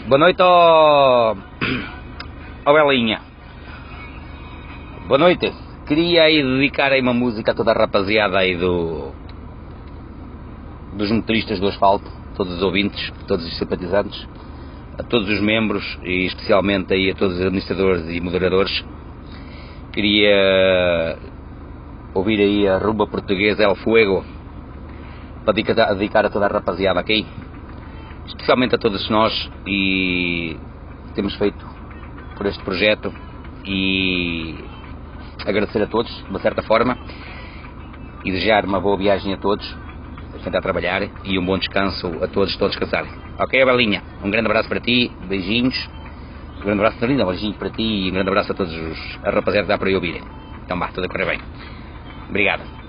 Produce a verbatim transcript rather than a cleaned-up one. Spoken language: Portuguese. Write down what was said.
Boa noite ao... ao Belinha. Boa noite. Queria aí dedicar aí uma música a toda a rapaziada aí do... dos motoristas do asfalto, todos os ouvintes, todos os simpatizantes, a todos os membros e especialmente aí a todos os administradores e moderadores. Queria ouvir aí a rumba portuguesa El Fuego para dedicar a toda a rapaziada aqui, especialmente a todos nós e temos feito por este projeto, e agradecer a todos de uma certa forma e desejar uma boa viagem a todos, a tentar trabalhar, e um bom descanso a todos, estou a descansar. Ok, Belinha? Um grande abraço para ti, beijinhos, um grande abraço, um beijinho para ti e um grande abraço a todos os a rapaziada que dá para aí ouvir. Então vá, tudo a correr bem. Obrigado.